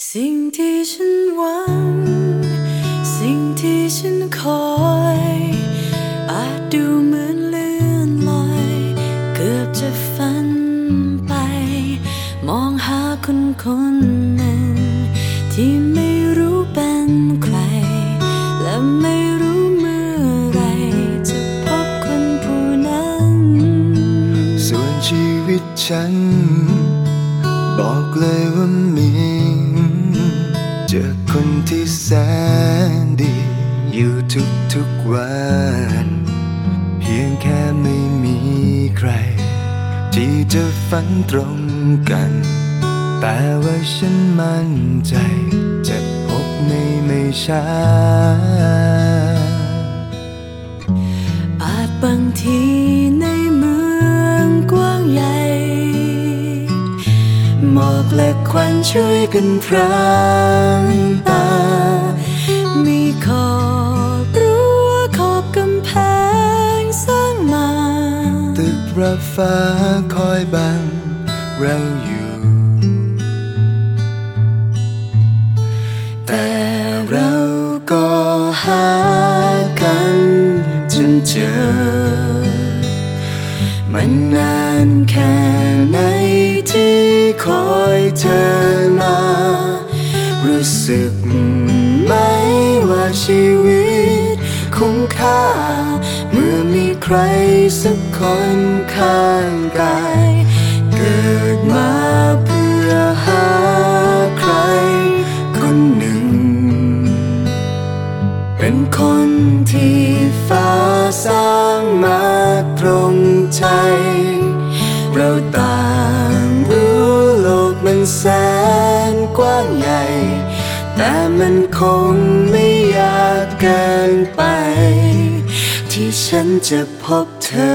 สิ่งที่ฉันหวังสิ่งที่ฉันคอยอาจดูเหมือนเลื่อนลอยเกือบจะฝันไปมองหาคนหนึ่งที่ไม่รู้เป็นใครและไม่รู้เมื่อไรจะพบคนผู้นั้นส่วนชีวิตฉันบอกเลยว่ามีเจอคนที่แสนดีอยู่ทุกวันเพียงแค่ไม่มีใครที่จะฝันตรงกันแต่ว่าฉันมั่นใจจะพบไม่ช้าอาจบางทีในเมืองกว้างใหญ่หมอกและควันช่วยกันพรางตามีขอบรั้วขอบกำแพงสร้างมาตึกระฟ้าคอยบังเราอยู่แต่เราก็หากันจนเจอมันนานแค่ไหนที่คอยเธอมารู้สึกไหมว่าชีวิตคุ้มค่าเมื่อมีใครสักคนข้างกายเกิดมาเพื่อหาใครคนหนึ่งเป็นคนที่ฟ้าสร้างมาตรงใจเราต่างรู้โลกมันแสนกว้างใหญ่แต่มันคงไม่ยากเกินไปที่ฉันจะพบเธอ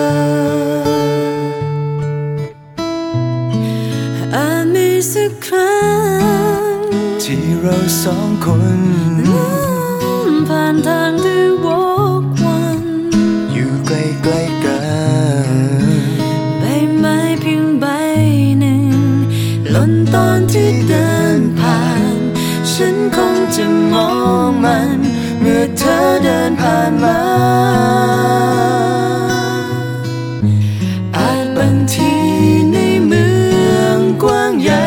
อาจมีสักครั้งที่เราสองคนผ่านทางที่วกวนอยู่ใกล้ๆกันใบไม้เพียงใบหนึ่งหล่นตอนที่เดินผ่านฉันคงจะมองมันเมื่อเธอเดินผ่านมาอาจบางทีในเมืองกว้างใหญ่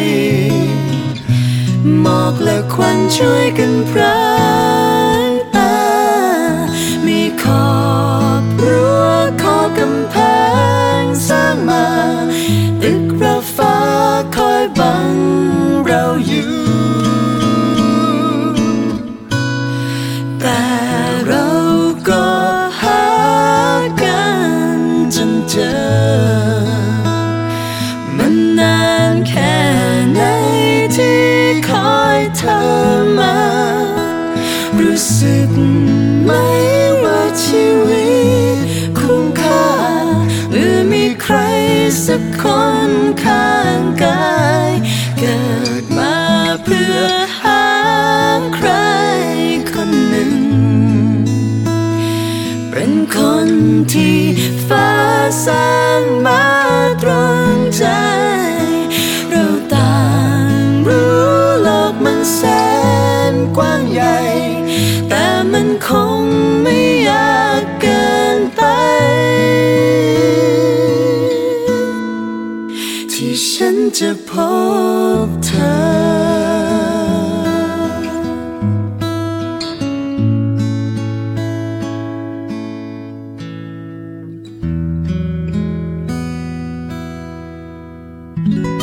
หมอกและควันช่วยกันพรางตามีขอบรั้วขอบกำแพงสร้างมาตึกระฟ้าคอยบังเราอยู่แต่เราก็หากันจนเจอมันนานแค่ไหนที่คอยเธอมารู้สึกไหมว่าชีวิตคุ้มค่าเมื่อมีใครสักคนข้างกายเกิดมาเพื่อหาใครคนหนึ่งเป็นคนที่ฟ้าสร้างมาตรงใจเราต่างรู้โลกมันแสนกว้างใหญ่แต่มันคงไม่ยากเกินไปที่ฉันจะพบเธอ